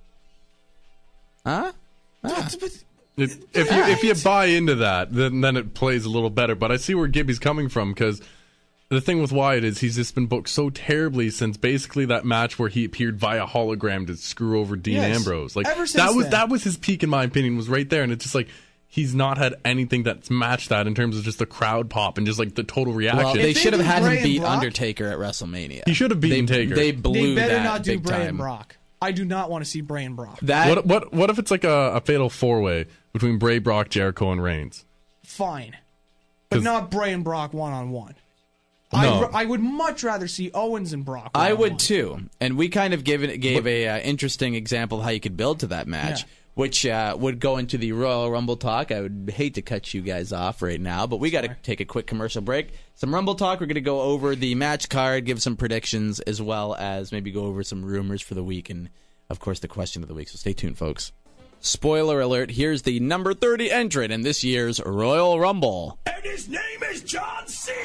Huh? But- but- If, if you if you buy into that, then then it plays a little better. But I see where Gibby's coming from, because the thing with Wyatt is he's just been booked so terribly since basically that match where he appeared via hologram to screw over Dean Yes. Ambrose. Like Ever since that was then. that was his peak, in my opinion, was right there. And it's just like he's not had anything that's matched that in terms of just the crowd pop and just like the total reaction. Well, they If they should have do had Bray him and beat Brock- Undertaker at WrestleMania. He should have beaten they, Taker. They they blew better that not do big Bray time. and Brock. I do not want to see Bray and Brock. That what what what if it's like a, a fatal four way between Bray, Brock, Jericho, and Reigns? Fine, but 'Cause- not Bray and Brock one on one. No. I would much rather see Owens and Brock. I one-on-one. would too, and we kind of gave it gave a uh, interesting example of how you could build to that match, Yeah. which uh, would go into the Royal Rumble talk. I would hate to cut you guys off right now, but we got to take a quick commercial break. Some Rumble talk. We're going to go over the match card, give some predictions, as well as maybe go over some rumors for the week, and of course the question of the week. So stay tuned, folks. Spoiler alert: here's the number thirty entrant in this year's Royal Rumble. And his name is John Cena.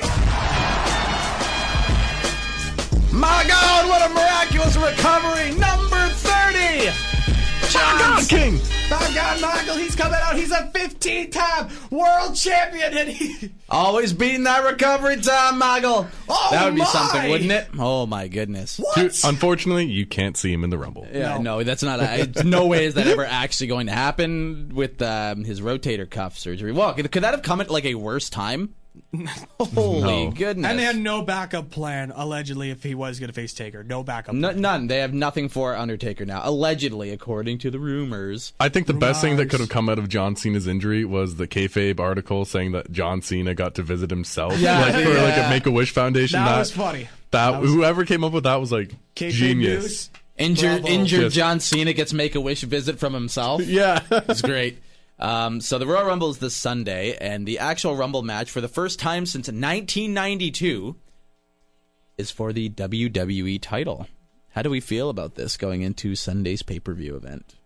My God, what a miraculous recovery! Number thirty! God King! My God, Michael, he's coming out. He's a fifteen-time world champion, and he. Always beating that recovery time, Michael. Oh, that would be my. something, wouldn't it? Oh, my goodness. What? Dude, unfortunately, you can't see him in the Rumble. Yeah, No. no, that's not. A, it's no way is that ever actually going to happen with um, his rotator cuff surgery. Well, could, could that have come at like a worse time? Holy No. goodness! And they had no backup plan, allegedly, if he was going to face Taker. No backup No- plan. none. They have nothing for Undertaker now, allegedly, according to the rumors. I think the best thing that Rumors. could have come out of John Cena's injury was the kayfabe article saying that John Cena got to visit himself, Yeah, like for like yeah. a Make a Wish Foundation. That was funny. That, That was- whoever came up with that was like Kayfabe genius. news. Injured, Bravo. injured Yes. John Cena gets Make a Wish visit from himself. Yeah, It's great. Um, so the Royal Rumble is this Sunday, and the actual Rumble match for the first time since nineteen ninety-two is for the W W E title. How do we feel about this going into Sunday's pay-per-view event?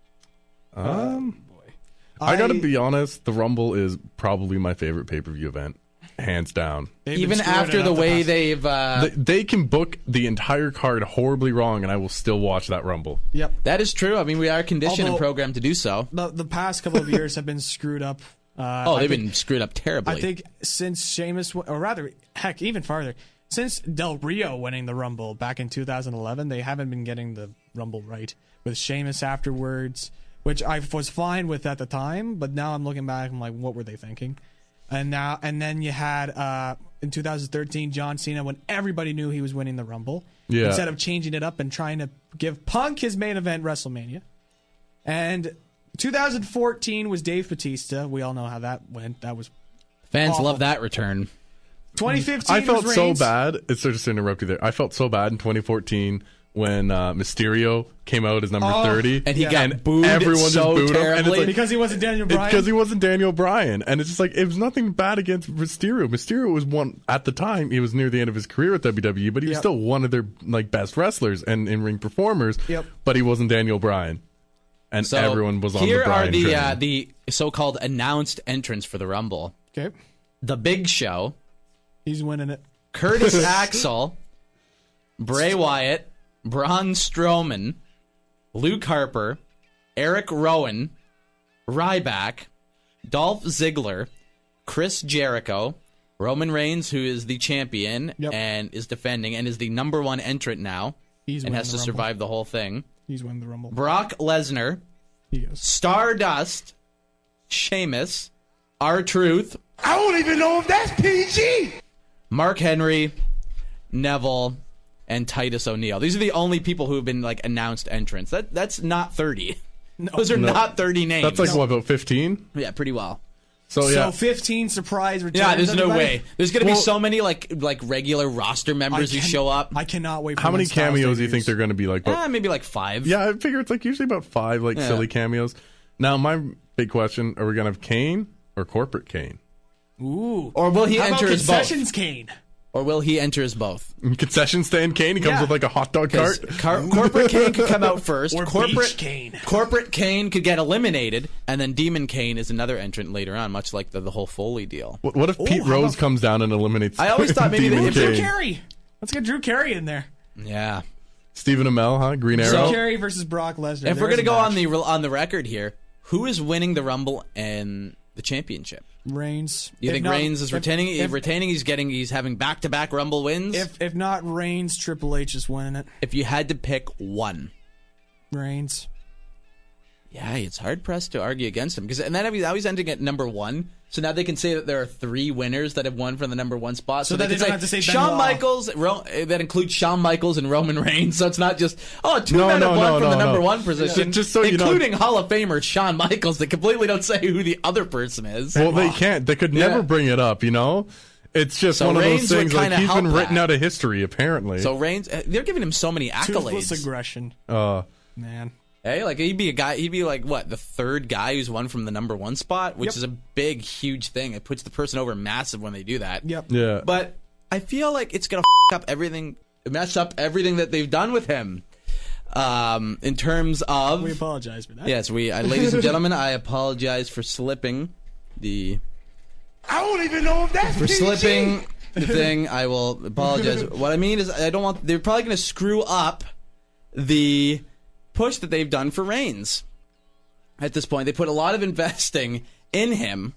um, I, gotta be honest. The Rumble is probably my favorite pay per view event, hands down. They've been Even screwing after it the up way past- they've... Uh, They, they can book the entire card horribly wrong, and I will still watch that Rumble. Yep. that is true. I mean, we are conditioned and Although- programmed to do so. The, the past couple of years have been screwed up. Uh, Oh, I they've think- been screwed up terribly. I think since Sheamus, w- or rather, heck, even farther, since Del Rio winning the Rumble back in two thousand eleven, they haven't been getting the Rumble right. With Sheamus afterwards, which I was fine with at the time, but now I'm looking back, I'm like, what were they thinking? And now, and then you had uh, in two thousand thirteen John Cena when everybody knew he was winning the Rumble. Yeah. Instead of changing it up and trying to give Punk his main event WrestleMania, and two thousand fourteen was Dave Bautista. We all know how that went. That was Fans awful. love that return. twenty fifteen. I felt was so Reigns. bad. It's just to interrupt you there. I felt so bad in twenty fourteen when uh, Mysterio came out as number Oh, thirty, And he Yeah. got booed everyone so just booed him, and it's terribly. like Because he wasn't Daniel it's Bryan. because he wasn't Daniel Bryan, and it's just like it was nothing bad against Mysterio. Mysterio was one at the time. He was near the end of his career at W W E, but he was Yep. still one of their like best wrestlers and in ring performers. Yep. But he wasn't Daniel Bryan, and So everyone was on here the Bryan are the train. uh, the so-called announced entrants for the Rumble. Okay. The Big Show, He's winning it. Curtis Axel, Bray Wyatt, Braun Strowman, Luke Harper, Eric Rowan, Ryback, Dolph Ziggler, Chris Jericho, Roman Reigns, who is the champion Yep. and is defending and is the number one entrant now He's and winning has the to Rumble. survive the whole thing. He's winning the Rumble. Brock Lesnar, He goes. Stardust, Sheamus, R-Truth, I don't even know if that's P G. Mark Henry, Neville, and Titus O'Neil. These are the only people who have been like announced entrants. That that's not thirty. Those are No. not thirty names. That's like, what, about fifteen? yeah, pretty well. So, So yeah. fifteen surprise returns. Yeah, there's no everybody? way. There's gonna be Well- so many like like regular roster members who I can- show up. I cannot wait for How many when Styles cameos do you debuts. think they're going to be like? Eh, maybe like five. Yeah, I figure it's like usually about five like Yeah. silly cameos. Now, my big question, are we going to have Kane or corporate Kane? Ooh. Or will he How enter about as both? concessions Kane? Or will he enter as both? Concession stand Kane, he comes Yeah. with like a hot dog 'Cause cart. car- corporate Kane could come out first. Or corporate Beach Kane. Corporate Kane could get eliminated, and then Demon Kane is another entrant later on, much like the, the whole Foley deal. What, what if Pete how Rose about- comes down and eliminates I always thought maybe Demon that if Drew Kane? Carey. Let's get Drew Carey in there. Yeah. Stephen Amell, huh? Green Drew Arrow. Carey versus Brock Lesnar. If we're There's gonna a go on match. the re- on the record here, who is winning the Rumble and the championship? Reigns. You If think not- Reigns is if- retaining? If, retaining, he's getting, he's having back to back Rumble wins. If, if if not Reigns, Triple H is winning it. if you had to pick one, Reigns. yeah, it's hard pressed to argue against him because and then now he's ending at number one. So now they can say that there are three winners that have won from the number one spot. So they that can they don't have to say Shawn Benoit. Michaels. Ro- uh, that includes Shawn Michaels and Roman Reigns. So it's not just oh two No, men no, have won no, from the no, number no. one position, Just so you know- including Hall of Famer Shawn Michaels. They completely don't say who the other person is. Well, they can't. They could never Yeah. bring it up, you know? It's just So one of Reigns those would things like kinda he's been help written that. out of history, apparently. So Reigns, uh, they're giving him so many Toothless accolades. aggression. uh, Man. Hey, like he'd be a guy. He'd be like what the third guy who's won from the number one spot, which Yep. is a big, huge thing. It puts the person over massive when they do that. Yep. yeah. But I feel like it's gonna f- up everything, mess up everything that they've done with him. Um, in terms of We apologize for that. yes, we, uh, ladies and gentlemen, I apologize for slipping the I don't even know if that's for P G. slipping the thing. I will apologize. What I mean is, I don't want. They're probably gonna screw up the push that they've done for Reigns. At this point, they put a lot of investing in him.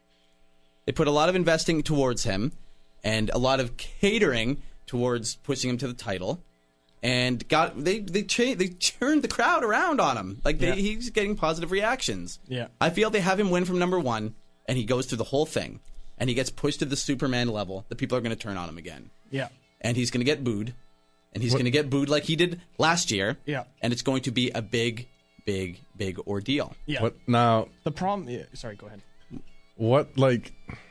They put a lot of investing towards him, and a lot of catering towards pushing him to the title. And got they they cha- they turned the crowd around on him. Like they, Yeah. he's getting positive reactions. Yeah. I feel they have him win from number one, and he goes through the whole thing, and he gets pushed to the Superman level. The people are going to turn on him again, Yeah. and he's going to get booed, and he's going to get booed like he did last year. Yeah. And it's going to be a big, big, big ordeal. Yeah. What now? The problem. Yeah, sorry, go ahead. What like?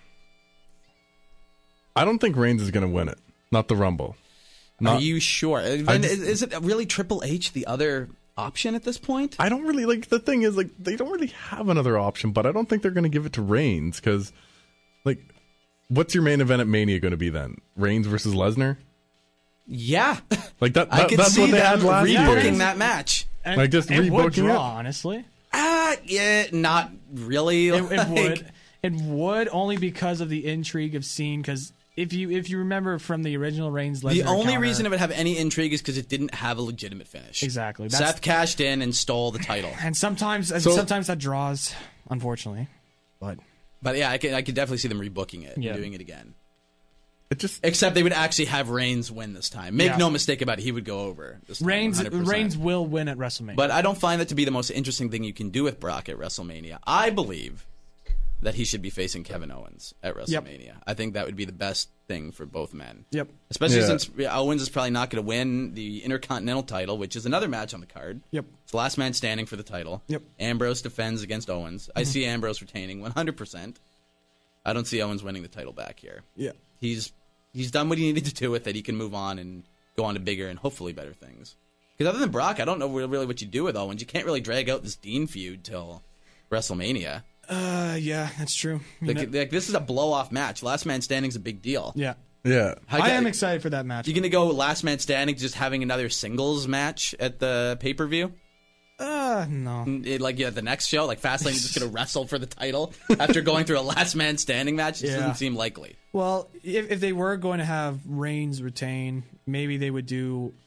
I don't think Reigns is going to win it. Not the Rumble. Not, Are you sure? And just- is, is it really Triple H the other option at this point? I don't really like. The thing is, like, they don't really have another option. But I don't think they're going to give it to Reigns because, like, what's your main event at Mania going to be then? Reigns versus Lesnar? Yeah, Like that. I that could that's see what they them had last rebooking year. that match. And Like, just it would rebooking draw, it? honestly. Ah, yeah, not really. It, it Like, would. It would only because of the intrigue of seeing. Because if you if you remember from the original Reigns Lesnar The only encounter- reason it would have any intrigue is because it didn't have a legitimate finish. Exactly. That's- Seth cashed in and stole the title. and sometimes and So- sometimes that draws, unfortunately. But But yeah, I could, I could definitely see them rebooking it Yeah. and doing it again. It just Except they would actually have Reigns win this time. Make Yeah. no mistake about it, he would go over. This time, Reigns one hundred percent. Reigns will win at WrestleMania. But I don't find that to be the most interesting thing you can do with Brock at WrestleMania. I believe that he should be facing Kevin Owens at WrestleMania. I think that would be the best thing for both men. yep. Especially Yeah. since Owens is probably not going to win the Intercontinental title, which is another match on the card. Yep. It's the last man standing for the title. Yep. Ambrose defends against Owens. I see Ambrose retaining one hundred percent. I don't see Owens winning the title back here. Yeah. He's he's done what he needed to do with it. He can move on and go on to bigger and hopefully better things. Because other than Brock, I don't know really what you do with Owens. You can't really drag out this Dean feud till WrestleMania. Uh, yeah, that's true. You Like, know- like this is a blow-off match. Last man standing's a big deal. yeah. yeah. How- I am excited for that match. You gonna go last man standing, just having another singles match at the pay per view? Uh, no. Like yeah, the next show, like Fastlane is just gonna wrestle for the title after going through a last man standing match. It Yeah. doesn't seem likely. Well, if if they were going to have Reigns retain, maybe they would do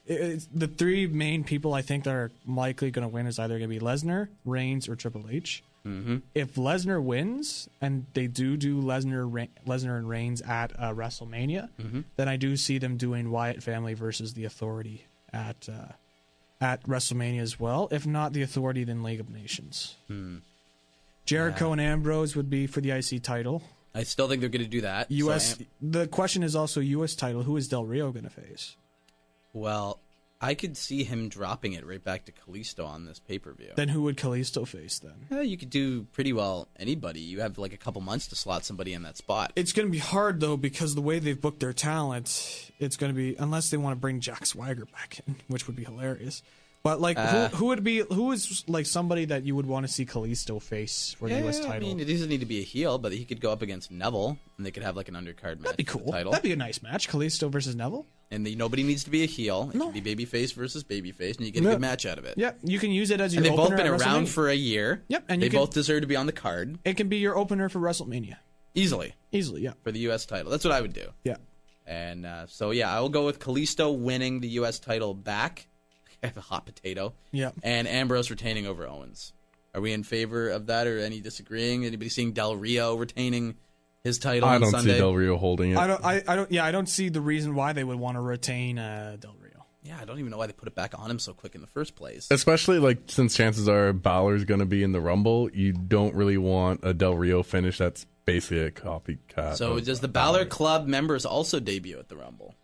it's, the three main people I think that are likely going to win is either going to be Lesnar, Reigns, or Triple H. Mm-hmm. If Lesnar wins, and they do do Lesnar, Re- Lesnar and Reigns at uh, WrestleMania, Mm-hmm. then I do see them doing Wyatt family versus the Authority at uh, at WrestleMania as well. If not the Authority, then League of Nations. Hmm. Jericho and Ambrose would be for the I C title. I still think they're going to do that. U S. So, The question is also U S title. Who is Del Rio going to face? well, I could see him dropping it right back to Kalisto on this pay-per-view. Then who would Kalisto face then? Yeah, you could do pretty well anybody. You have like a couple months to slot somebody in that spot. It's going to be hard though because the way they've booked their talent, it's going to be unless they want to bring Jack Swagger back in, which would be hilarious. But like, Uh, who, who would be who is like somebody that you would want to see Kalisto face for the U S Yeah, title? I mean, it doesn't need to be a heel, but he could go up against Neville, and they could have like an undercard match. That'd be for cool. the title. That'd be a nice match. Kalisto versus Neville. And the, nobody needs to be a heel. It No. can be babyface versus babyface, and you get a Yeah. good match out of it. Yeah, you can use it as your And they've opener both been at around WrestleMania. for a year. Yep, and they you can- both deserve to be on the card It can be your opener for WrestleMania easily easily. Yeah, for the U S title. That's what I would do. yeah. And uh, so, yeah, I will go with Kalisto winning the U S title back. I have a hot potato. Yeah. And Ambrose retaining over Owens. Are we in favor of that, or any disagreeing? Anybody seeing Del Rio retaining his title I on don't Sunday? see Del Rio holding it. I don't. I, I don't. Yeah, I don't see the reason why they would want to retain uh, Del Rio. Yeah, I don't even know why they put it back on him so quick in the first place. Especially like since chances are Balor's going to be in the Rumble, you don't really want a Del Rio finish that's basically a copycat. So of does the Balor. Balor Club members also debut at the Rumble?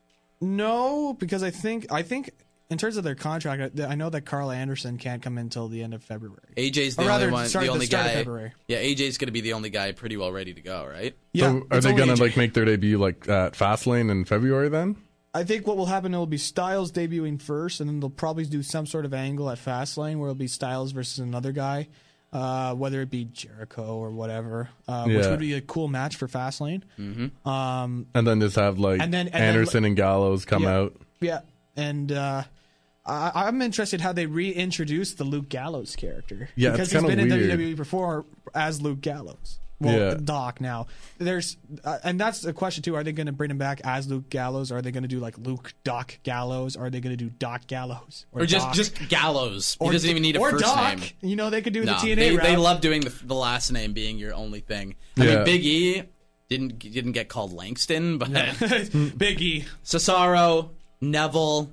No, because I think I think in terms of their contract, I, I know that Carl Anderson can't come in until the end of February. A J's the Or rather, only one, sorry, the the only start of guy. February. Yeah, A J's going to be the only guy pretty well ready to go, right? Yeah, So are it's they only going A to J. like make their debut like at Fastlane in February then? I think what will happen, it'll be Styles debuting first, and then they'll probably do some sort of angle at Fastlane where it'll be Styles versus another guy, uh, whether it be Jericho or whatever, uh, which Yeah. would be a cool match for Fastlane. Um, And then just have like And then- and then- Anderson and Gallows come Yeah. out. yeah, and uh, I, I'm interested how they reintroduce the Luke Gallows character. Yeah, because it's he's kinda been in weird. W W E before as Luke Gallows. Well, Yeah. Doc now. There's uh, and that's the question too. Are they going to bring him back as Luke Gallows? Or are they going to do like Luke Doc Gallows? Or are they going to do Doc Gallows? Or just Doc? just Gallows. He Or- doesn't even need a or first Doc. name. You know, they could do the No, T N A they, route. they love doing the, the last name being your only thing. I Yeah. mean, Big E didn't didn't get called Langston, but Big E. Cesaro, Neville,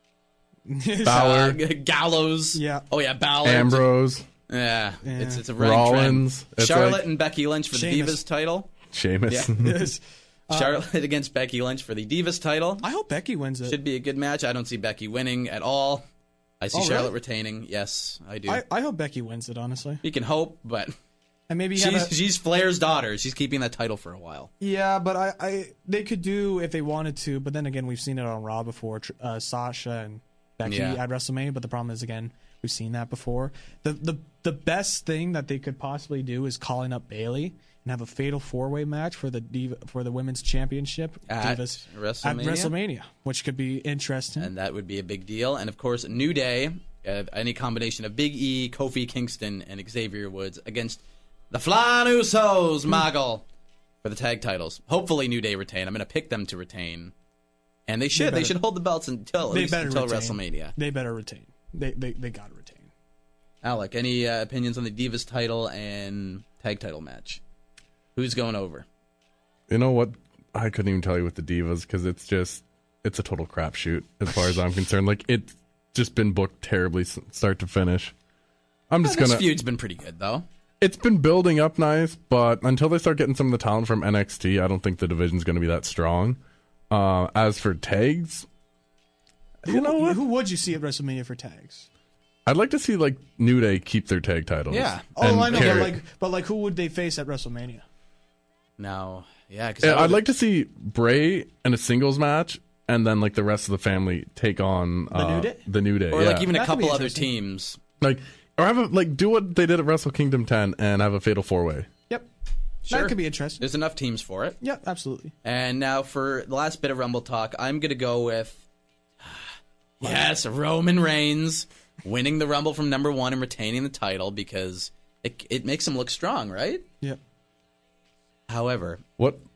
Balor, uh, Gallows. Yeah. Oh yeah, Balor. Ambrose, Yeah, Yeah. it's it's a running Rollins. trend. It's Charlotte like and Becky Lynch for Sheamus. the Divas title. Sheamus. Yes. Charlotte against Becky Lynch for the Divas title. I hope Becky wins it. Should be a good match. I don't see Becky winning at all. I see Oh, Charlotte really? retaining. Yes, I do. I, I hope Becky wins it, honestly. you can hope, but And maybe have she's a, she's Flair's daughter. She's keeping that title for a while. yeah, but I, I they could do if they wanted to. But then again, we've seen it on Raw before. tr- Uh, Sasha and Becky Yeah. at WrestleMania. But the problem is, again, we've seen that before. The the the best thing that they could possibly do is calling up Bailey and have a fatal four way match for the Diva, for the women's championship At Divas WrestleMania? at WrestleMania, which could be interesting. And that would be a big deal. And of course, New Day, uh, any combination of Big E, Kofi Kingston, and Xavier Woods against the Flying Usos, Maggle, for the tag titles. Hopefully, New Day retain. I'm going to pick them to retain, and they should. They, better- should hold the belts until at they least better until retain. WrestleMania. They better retain. They they they gotta retain. Alec, any uh, opinions on the Divas title and tag title match? Who's going over? You know what? I couldn't even tell you with the Divas because it's just it's a total crapshoot as far as I'm concerned. Like it's just been booked terribly s- start to finish. I'm just This gonna. feud's been pretty good, though. It's been building up nice, but until they start getting some of the talent from N X T, I don't think the division's going to be that strong. Uh, as for tags, you know what? Who would you see at WrestleMania for tags? I'd like to see like New Day keep their tag titles. Yeah. Oh, and I know, but carry- like, but like, who would they face at WrestleMania? Now, yeah, because Yeah, I'd like to see Bray in a singles match, and then like the rest of the family take on uh, New Day? The New Day, or yeah. like even a That could be couple other interesting. teams. like or have a, like do what they did at Wrestle Kingdom ten and have a fatal four way. Yep, Sure. that could be interesting. There's enough teams for it. Yep, absolutely. And now for the last bit of Rumble talk, I'm going to go with yes, Roman Reigns winning the Rumble from number one and retaining the title because it it makes him look strong, right? Yep. However, What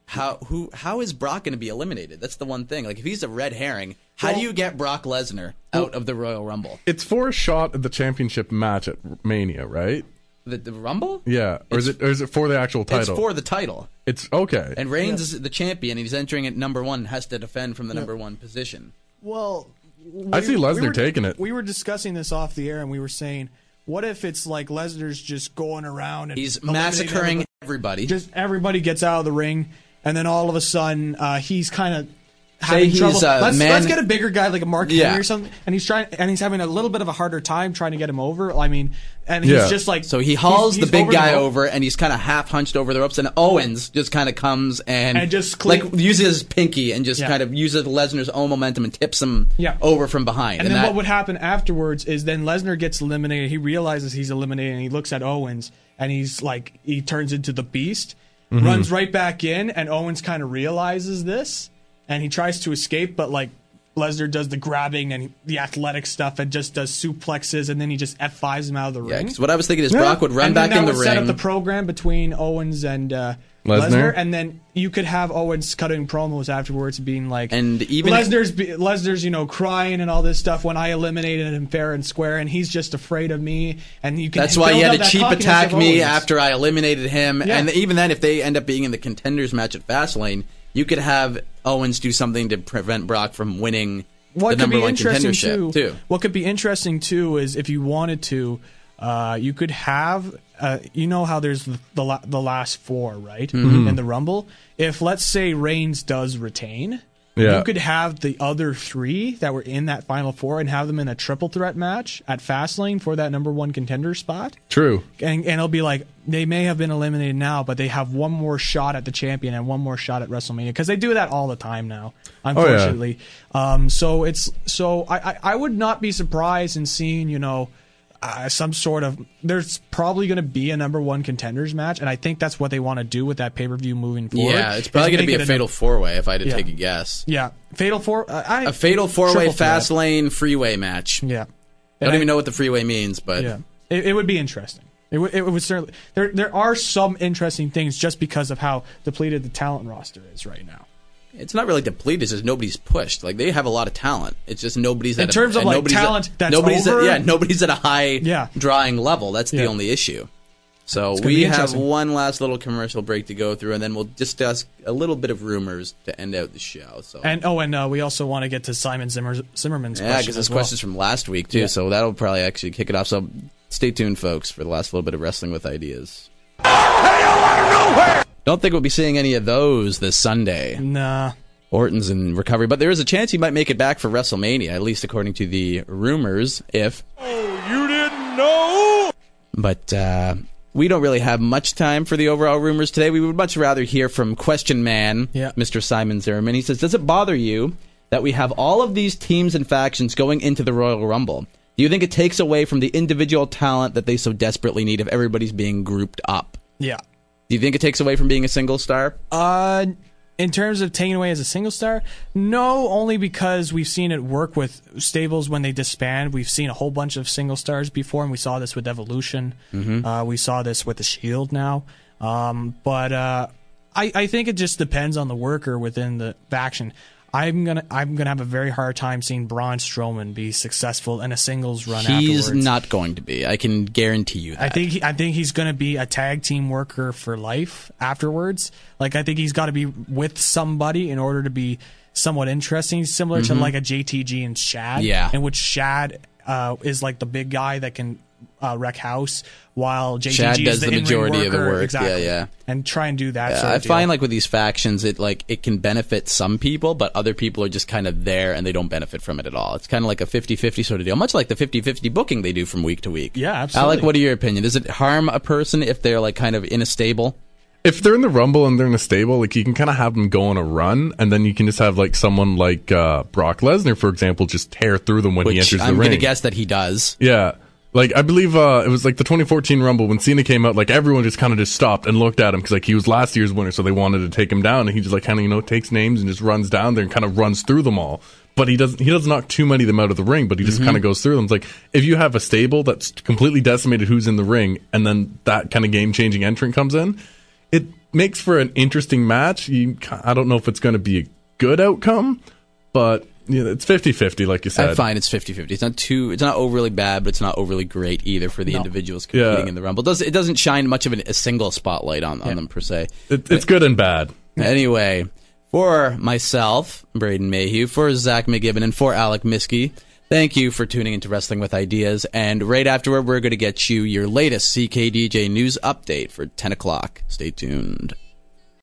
how who how is Brock going to be eliminated? That's the one thing. Like if he's a red herring, how do you get Brock Lesnar out of the Royal Rumble? It's for a shot at the championship match at Mania, right? The, the Rumble? Yeah, or is it or is it for the actual title? It's for the title. It's okay. And Reigns is the champion, and he's entering at number one, has to defend from the number one position. Well, I see Lesnar we were, taking it. We were discussing this off the air, and we were saying, what if it's like Lesnar's just going around and He's eliminating massacring everybody. everybody. Just everybody gets out of the ring, and then all of a sudden uh, he's kind of Say having he's trouble. a let's, man- let's get a bigger guy like a Mark Henry Yeah. or something, and he's trying, and he's having a little bit of a harder time trying to get him over. I mean, and he's Yeah. just like So he hauls he's- he's the big over guy rope. over, and he's kind of half hunched over the ropes, and Owens just kind of comes and, And just like cle- uses his pinky and just Yeah. kind of uses Lesnar's own momentum and tips him Yeah. over from behind. And, then that, what would happen afterwards is then Lesnar gets eliminated. He realizes he's eliminated, and he looks at Owens, and he's like, he turns into the Beast, runs right back in, and Owens kind of realizes this, and he tries to escape, but like Lesnar does the grabbing and the athletic stuff, and just does suplexes, and then he just F fives him out of the yeah, ring. 'cause what I was thinking is Brock would run and back then in that the would set up ring. the program between Owens and uh, Lesnar? Lesnar, and then you could have Owens cutting promos afterwards, being like, And even- Lesnar's be- Lesnar's you know crying and all this stuff when I eliminated him fair and square, and he's just afraid of me, and you can. That's why build he had up to that cheap cockiness attack of me Owens. after I eliminated him. Yeah. And even then, if they end up being in the contenders match at Fastlane, you could have Owens do something to prevent Brock from winning What the could number be one interesting contendership, too, too. What could be interesting too is if you wanted to, uh, you could have. Uh, you know how there's the the, la- the last four, right, Mm-hmm. in the Rumble. If let's say Reigns does retain, Yeah. you could have the other three that were in that final four and have them in a triple threat match at Fastlane for that number one contender spot. True. And, and it'll be like they may have been eliminated now, but they have one more shot at the champion and one more shot at WrestleMania because they do that all the time now, unfortunately. um, so it's so I, I I would not be surprised in seeing you know uh, some sort of there's probably going to be a number one contenders match, and I think that's what they want to do with that pay per view moving forward. Yeah, it's probably is going to make be it a fatal num- four way if I had to Yeah. take a guess. Yeah, fatal four. Uh, I, A fatal four way triple threat. Fastlane freeway match. Yeah, I don't even know what the freeway means, but Yeah, it, it would be interesting. It would. It would certainly. There, there are some interesting things just because of how depleted the talent roster is right now. it's not really depleted. It's just nobody's pushed. Like they have a lot of talent. It's just nobody's In at terms a, of, and like, nobody's talent at, that's nobody's over- At, yeah, nobody's at a high Yeah. drawing level. That's the Yeah. only issue. So gonna we be have interesting. one last little commercial break to go through, and then we'll discuss a little bit of rumors to end out the show. So And oh, and uh, we also want to get to Simon Zimmer, Zimmerman's yeah, question because as there's well. questions from last week too. Yeah. So that'll probably actually kick it off. So stay tuned, folks, for the last little bit of Wrestling with Ideas. Don't think we'll be seeing any of those this Sunday. Nah. Orton's in recovery, but there is a chance he might make it back for WrestleMania, at least according to the rumors. If Oh, you didn't know? But uh, we don't really have much time for the overall rumors today. We would much rather hear from Question Man, Yeah. Mister Simon Zimmerman. He says, does it bother you that we have all of these teams and factions going into the Royal Rumble? Do you think it takes away from the individual talent that they so desperately need if everybody's being grouped up? Yeah. Do you think it takes away from being a single star? Uh, in terms of taking away as a single star, no, only because we've seen it work with stables when they disband. We've seen a whole bunch of single stars before, and we saw this with Evolution. Mm-hmm. Uh, we saw this with the Shield now. Um, but uh, I, I think it just depends on the worker within the faction. I'm gonna I'm gonna have a very hard time seeing Braun Strowman be successful in a singles run. He's afterwards. not going to be. I can guarantee you that. I think he, I think he's going to be a tag team worker for life afterwards. Like I think he's got to be with somebody in order to be somewhat interesting, similar to like a J T G and Shad. Yeah. in which Shad uh, is like the big guy that can uh, wreck house, while J T G Shad is does the, the in-ring majority of the worker. work. Exactly. Yeah, yeah. and try and do that. Yeah, sort I of find deal. like with these factions, it like it can benefit some people, but other people are just kind of there and they don't benefit from it at all. It's kind of like a fifty-fifty sort of deal, much like the fifty-fifty booking they do from week to week. Yeah, absolutely. Alec, what are your opinion? Does it harm a person if they're like kind of in a stable? If they're in the Rumble and they're in a stable, like you can kind of have them go on a run, and then you can just have like someone like uh, Brock Lesnar, for example, just tear through them when he Which enters I'm the going ring. to guess that he does. Yeah. Like, I believe uh, it was like the twenty fourteen Rumble when Cena came out, like everyone just kind of just stopped and looked at him because like he was last year's winner, so they wanted to take him down, and he just like kind of, you know, takes names and just runs down there and kind of runs through them all. But he doesn't, he doesn't knock too many of them out of the ring, but he just kind of goes through them. It's like, if you have a stable that's completely decimated who's in the ring, and then that kind of game-changing entrant comes in, it makes for an interesting match. You, I don't know if it's going to be a good outcome, but you know, it's fifty-fifty, like you said. I find it's fifty-fifty. It's not too. It's not overly bad, but it's not overly great either for the No. individuals competing Yeah. in the Rumble. It, does, it doesn't shine much of an, a single spotlight on, on them per se. It, it's good and bad. Anyway, for myself, Braden Mayhew, for Zach McGibbon, and for Alec Miskey, thank you for tuning into Wrestling with Ideas. And right afterward, we're going to get you your latest C K D J news update for ten o'clock. Stay tuned.